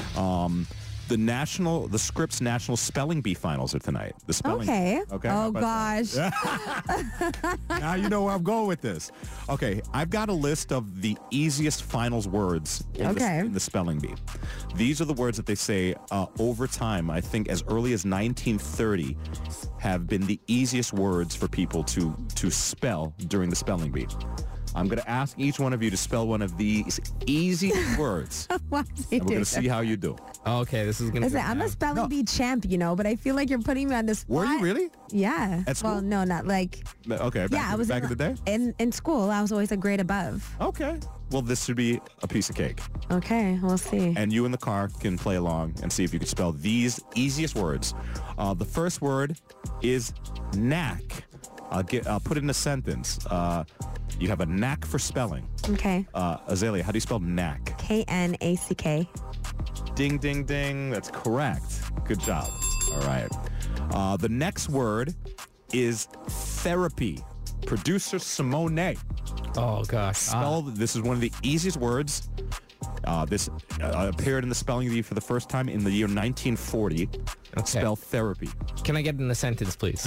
the Scripps National Spelling Bee finals are tonight. The spelling. Okay. Okay. Oh gosh. Now you know where I'm going with this. Okay, I've got a list of the easiest finals words in the spelling bee. These are the words that they say over time, I think as early as 1930, have been the easiest words for people to spell during the spelling bee. I'm going to ask each one of you to spell one of these easy words. Why does he and we're do going to see how you do. Okay, this is going to Listen, I'm a spelling bee champ, but I feel like you're putting me on the spot. Were you really? Yeah. At school? Well, no, not like... Okay, I was back in the day? In school, I was always a grade above. Okay. Well, this should be a piece of cake. Okay, we'll see. And you in the car can play along and see if you can spell these easiest words. The first word is knack. I'll put it in a sentence. You have a knack for spelling. Okay. Azalea, how do you spell knack? K-N-A-C-K. Ding, ding, ding. That's correct. Good job. All right. The next word is therapy. Producer Simone. Oh, gosh. This is one of the easiest words. This appeared in the spelling bee for the first time in the year 1940. Okay. Spell therapy. Can I get it in a sentence, please?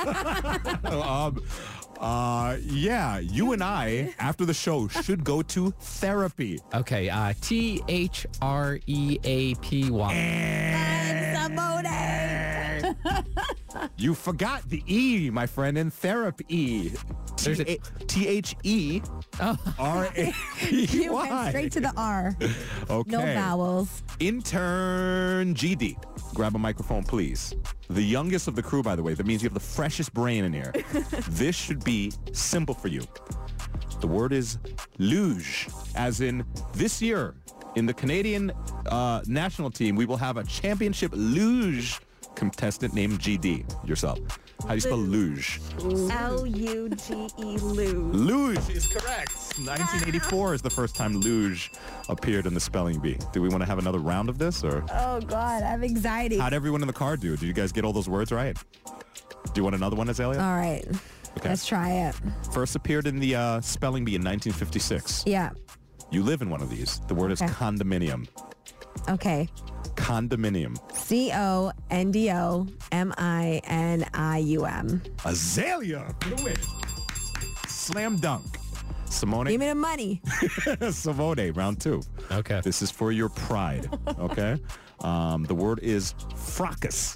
Yeah, you and I, after the show, should go to therapy. Okay, T-H-R-E-A-P-Y. Simone! You forgot the E, my friend, in therapy. There's a T-H-E-R-A-P-Y. You went straight to the R. Okay. No vowels. Intern GD. Grab a microphone, please. The youngest of the crew, by the way. That means you have the freshest brain in here. This should be simple for you. The word is luge, as in this year in the Canadian national team, we will have a championship luge contestant named GD. Yourself. How do you spell luge? L-U-G-E, luge. Luge is correct. 1984 is the first time luge appeared in the spelling bee. Do we want to have another round of this, or? Oh, God, I have anxiety. How'd everyone in the car do? Did you guys get all those words right? Do you want another one, Azalea? All right. Okay. Let's try it. First appeared in the spelling bee in 1956. Yeah. You live in one of these. The word is condominium. Okay. Condominium. C-O-N-D-O-M-I-N-I-U-M. Azalea for the win. Slam dunk. Simone. Give me the money. Simone, round 2. Okay. This is for your pride. Okay. The word is fracas.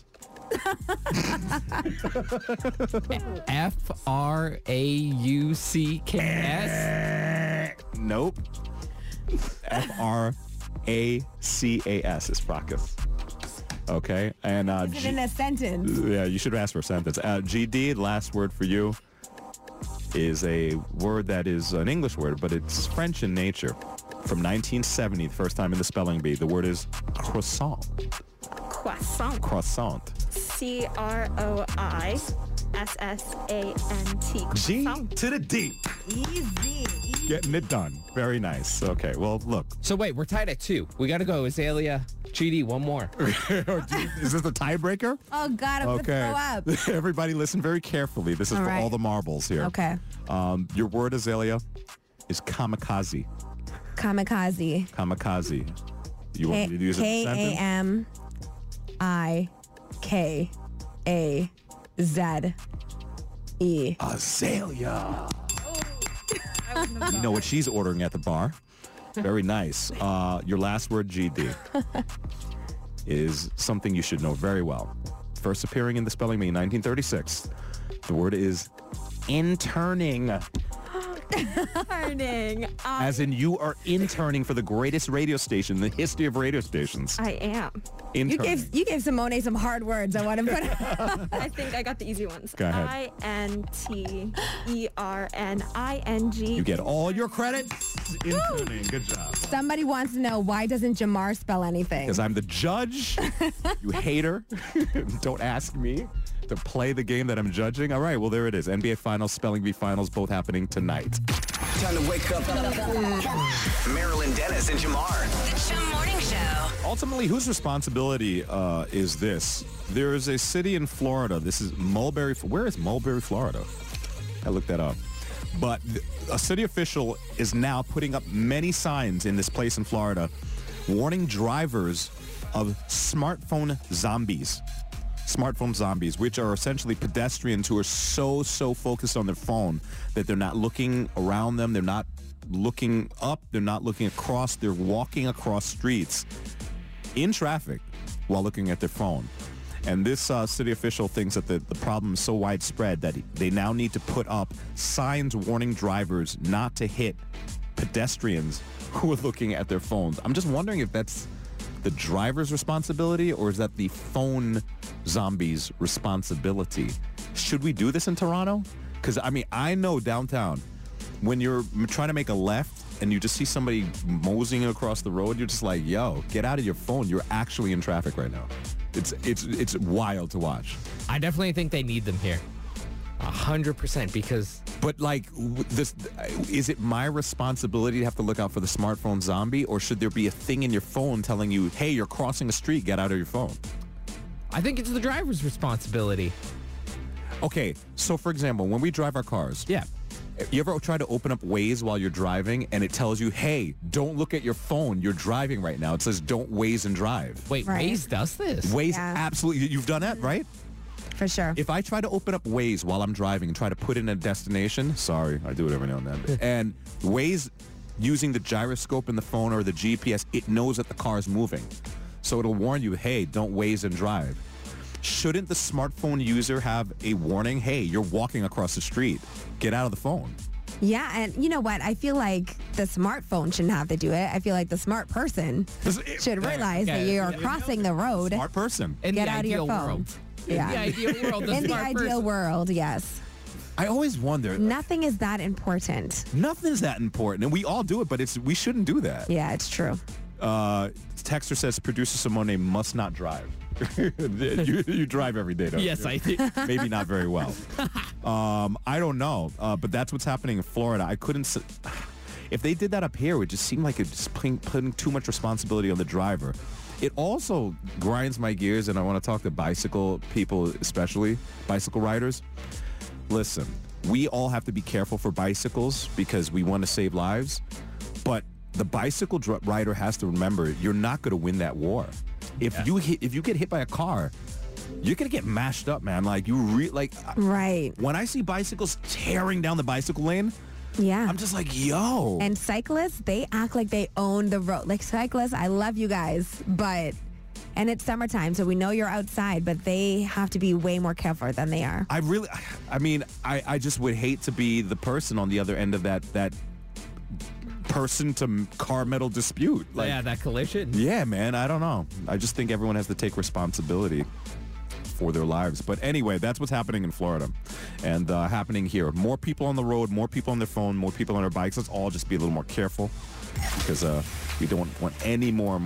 F-R-A-U-C-K-S? Nope. F-R A-C-A-S is fracas. Okay, and Is it in a sentence? yeah, you should ask for a sentence. GD, last word for you is a word that is an English word, but it's French in nature. From 1970, the first time in the spelling bee, the word is croissant. Croissant. Croissant. C-R-O-I-S-S-A-N-T. G Croissant. to the D. Easy. Getting it done. Very nice. Okay, well, look. So wait, we're tied at 2. We got to go. Azalea, GD, one more. Is this the tiebreaker? Oh, God, I'm going to throw up. Everybody listen very carefully. This is All for right. all the marbles here. Okay. Your word, Azalea, is kamikaze. Kamikaze. Kamikaze. You want me to use it in a sentence? K-A-M-I-K-A-Z-E. Azalea. You know what she's ordering at the bar. Very nice. Your last word, GD, is something you should know very well. First appearing in the spelling bee in 1936. The word is interning. Turning. As in you are interning for the greatest radio station in the history of radio stations. I am. You Interning. gave Simone some hard words. I want to put I think I got the easy ones. Go ahead. I-N-T-E-R-N-I-N-G. You get all your credits. Interning. Good job. Somebody wants to know, why doesn't Jamar spell anything? Because I'm the judge. You hater. Don't ask me to play the game that I'm judging. All right, well, there it is. NBA Finals, Spelling Bee Finals, both happening tonight. Time to wake up. Marilyn Dennis and Jamar. The Chum Morning Show. Ultimately, whose responsibility is this? There is a city in Florida. This is Mulberry. Where is Mulberry, Florida? I looked that up. But a city official is now putting up many signs in this place in Florida warning drivers of smartphone zombies. Smartphone zombies, which are essentially pedestrians who are so focused on their phone that they're not looking around them, they're not looking up, they're not looking across, they're walking across streets in traffic while looking at their phone. And this city official thinks that the problem is so widespread that they now need to put up signs warning drivers not to hit pedestrians who are looking at their phones. I'm just wondering if that's the driver's responsibility or is that the phone zombies' responsibility? Should we do this in Toronto? Because, I mean, I know downtown, when you're trying to make a left and you just see somebody moseying across the road, you're just like, yo, get out of your phone. You're actually in traffic right now. It's wild to watch. I definitely think they need them here. 100% because... But like, is it my responsibility to have to look out for the smartphone zombie, or should there be a thing in your phone telling you, hey, you're crossing a street, get out of your phone? I think it's the driver's responsibility. Okay, so for example, when we drive our cars, Yeah. you ever try to open up Waze while you're driving and it tells you, hey, don't look at your phone, you're driving right now. It says don't Waze and drive. Wait, Right. Waze does this? Waze, Yeah. absolutely. You've done that, right? For sure. If I try to open up Waze while I'm driving and try to put in a destination, sorry, I do it every now and then, and Waze, using the gyroscope in the phone or the GPS, it knows that the car is moving. So it'll warn you, hey, don't Waze and drive. Shouldn't the smartphone user have a warning, hey, you're walking across the street, get out of the phone? Yeah, and you know what? I feel like the smartphone shouldn't have to do it. I feel like the smart person should realize that you're crossing the road. Smart person. In Get the out of your ideal phone. world. Yeah. In the ideal world, the In the smart ideal person. world, yes. I always wonder, Nothing is that important. nothing's that important, and we all do it, but we shouldn't do that. Yeah, it's true. Texter says producer Simone must not drive. you drive every day, don't you? Yes, I do. Maybe not very well. I don't know, but that's what's happening in Florida. I couldn't. If they did that up here, it would just seem like it's putting too much responsibility on the driver. It also grinds my gears, and I want to talk to bicycle people, especially bicycle riders. Listen, we all have to be careful for bicycles because we want to save lives, but the bicycle rider has to remember you're not going to win that war. If you get hit by a car, you're gonna get mashed up, man. Like Right. when I see bicycles tearing down the bicycle lane, Yeah. I'm just like, yo. And cyclists, they act like they own the road. Like cyclists, I love you guys, and it's summertime, so we know you're outside, but they have to be way more careful than they are. I just would hate to be the person on the other end of that person to car metal dispute. Like, yeah, that collision. Yeah, man. I don't know. I just think everyone has to take responsibility for their lives. But anyway, that's what's happening in Florida and happening here. More people on the road, more people on their phone, more people on their bikes. Let's all just be a little more careful because we don't want any more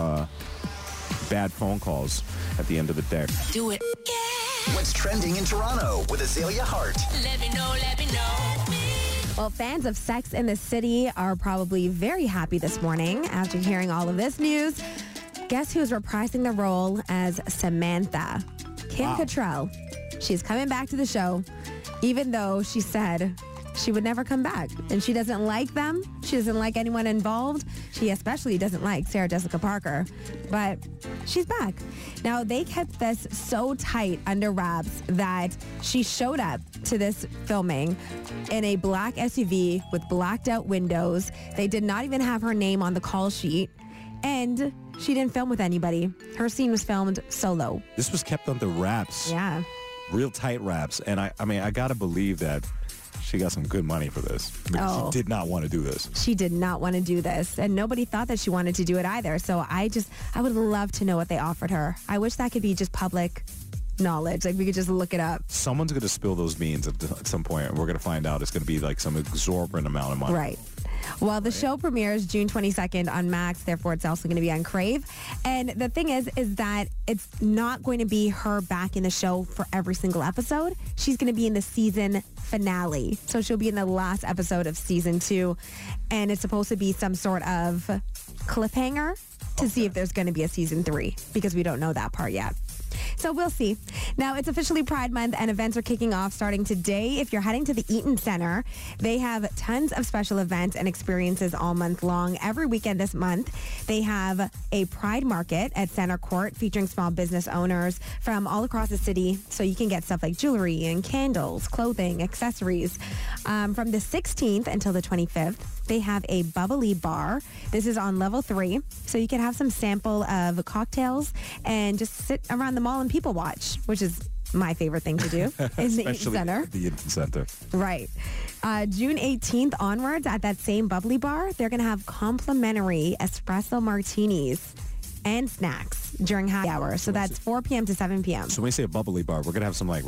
bad phone calls at the end of the day. Do it. What's trending in Toronto with Azalea Hart? Let me know, let me know. Well, fans of Sex in the City are probably very happy this morning after hearing all of this news. Guess who's reprising the role as Samantha? Kim Cattrall. She's coming back to the show, even though she said she would never come back. And she doesn't like them. She doesn't like anyone involved. She especially doesn't like Sarah Jessica Parker. But she's back. Now, they kept this so tight under wraps that she showed up to this filming in a black SUV with blacked out windows. They did not even have her name on the call sheet. And she didn't film with anybody. Her scene was filmed solo. This was kept under wraps. Yeah. Real tight wraps. And I mean, I got to believe that she got some good money for this. Because she did not want to do this. She did not want to do this. And nobody thought that she wanted to do it either. So I would love to know what they offered her. I wish that could be just public knowledge. Like we could just look it up. Someone's going to spill those beans at some point. And we're going to find out it's going to be like some exorbitant amount of money. Right. Well, the show premieres June 22nd on Max. Therefore, it's also going to be on Crave. And the thing is that it's not going to be her back in the show for every single episode. She's going to be in the season finale. So she'll be in the last episode of season 2. And it's supposed to be some sort of cliffhanger to see if there's going to be a season 3 because we don't know that part yet. So we'll see. Now, it's officially Pride Month and events are kicking off starting today. If you're heading to the Eaton Center, they have tons of special events and experiences all month long. Every weekend this month, they have a Pride Market at Center Court featuring small business owners from all across the city. So you can get stuff like jewelry and candles, clothing, accessories. From the 16th until the 25th, they have a bubbly bar. This is on level 3. So you can have some sample of cocktails and just sit around the mall and people watch, which is my favorite thing to do in the Eaton Center. The Eaton Center. Right. June 18th onwards at that same bubbly bar, they're going to have complimentary espresso martinis and snacks during happy hour. So that's 4 p.m. to 7 p.m. So when we say a bubbly bar, we're going to have some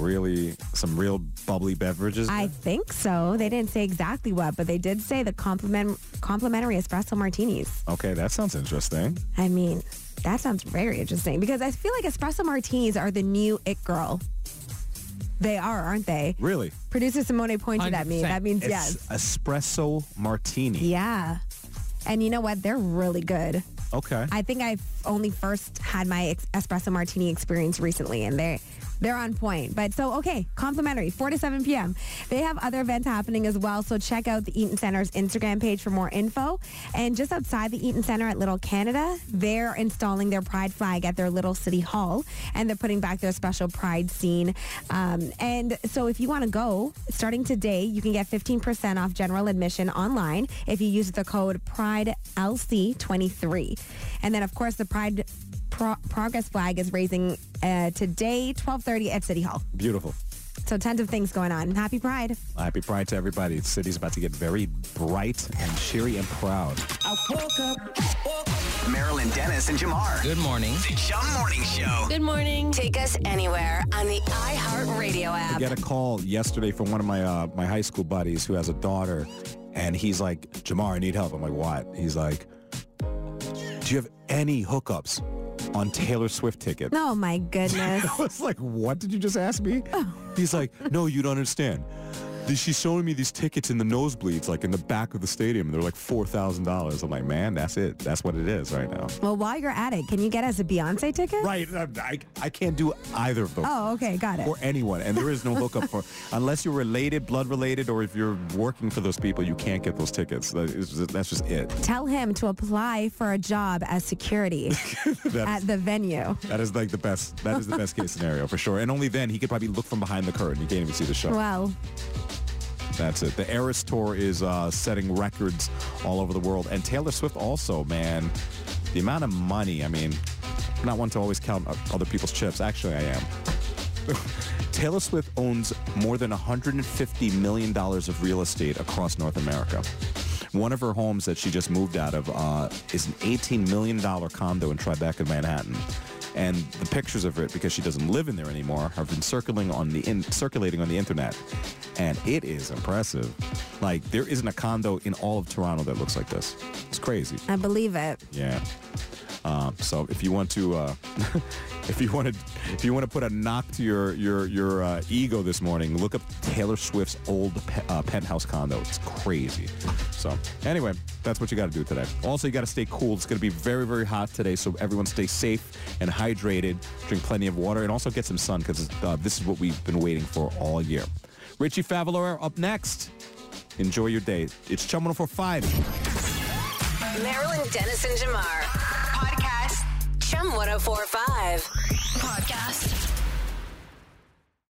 real bubbly beverages? I think so. They didn't say exactly what, but they did say the complimentary espresso martinis. Okay, that sounds interesting. I mean, that sounds very interesting because I feel like espresso martinis are the new it girl. They are, aren't they? Really? Producer Simone pointed at me. That means yes. Espresso martini. Yeah. And you know what? They're really good. Okay. I think I've only first had my espresso martini experience recently, and they're on point. But so, okay, complimentary, 4 to 7 p.m. They have other events happening as well, so check out the Eaton Center's Instagram page for more info. And just outside the Eaton Center at Little Canada, they're installing their Pride flag at their little city hall, and they're putting back their special Pride scene. And so if you want to go, starting today, you can get 15% off general admission online if you use the code PRIDELC23. And then, of course, the Pride Progress flag is raising today, 12:30 at City Hall. Beautiful. So tons of things going on. Happy Pride. Happy Pride to everybody. The city's about to get very bright and cheery and proud. I woke up. Marilyn Dennis and Jamar. Good morning. The Chum Morning Show. Good morning. Take us anywhere on the iHeartRadio I app. got a call yesterday from one of my high school buddies who has a daughter, and he's like, Jamar, I need help. I'm like, what? He's like, do you have any hookups on Taylor Swift tickets? Oh, my goodness. I was like, what did you just ask me? He's like, no, you don't understand. She's showing me these tickets in the nosebleeds, like in the back of the stadium. They're like $4,000. I'm like, man, that's it. That's what it is right now. Well, while you're at it, can you get us a Beyonce ticket? Right. I can't do either of those. Oh, okay. Got it. Or anyone. And there is no hookup for, unless you're related, blood related, or if you're working for those people, you can't get those tickets. That's just it. Tell him to apply for a job as security at the venue. That is like the best. That is the best case scenario for sure. And only then he could probably look from behind the curtain. You can't even see the show. Well, that's it. The Eras Tour is setting records all over the world. And Taylor Swift also, man, the amount of money. I mean, I'm not one to always count other people's chips. Actually, I am. Taylor Swift owns more than $150 million of real estate across North America. One of her homes that she just moved out of is an $18 million condo in Tribeca, Manhattan. And the pictures of it, because she doesn't live in there anymore, have been circulating on the internet. And it is impressive. Like, there isn't a condo in all of Toronto that looks like this. It's crazy. I believe it. Yeah. So if you want to, if you want to put a knock to your ego this morning, look up Taylor Swift's old penthouse condo. It's crazy. So anyway, that's what you got to do today. Also, you got to stay cool. It's going to be very, very hot today, so everyone stay safe and hydrated. Drink plenty of water, and also get some sun, because this is what we've been waiting for all year. Richie Favalora up next. Enjoy your day. It's Chum 104.5. Marilyn Dennis and Jamar. Podcast Chum 104.5.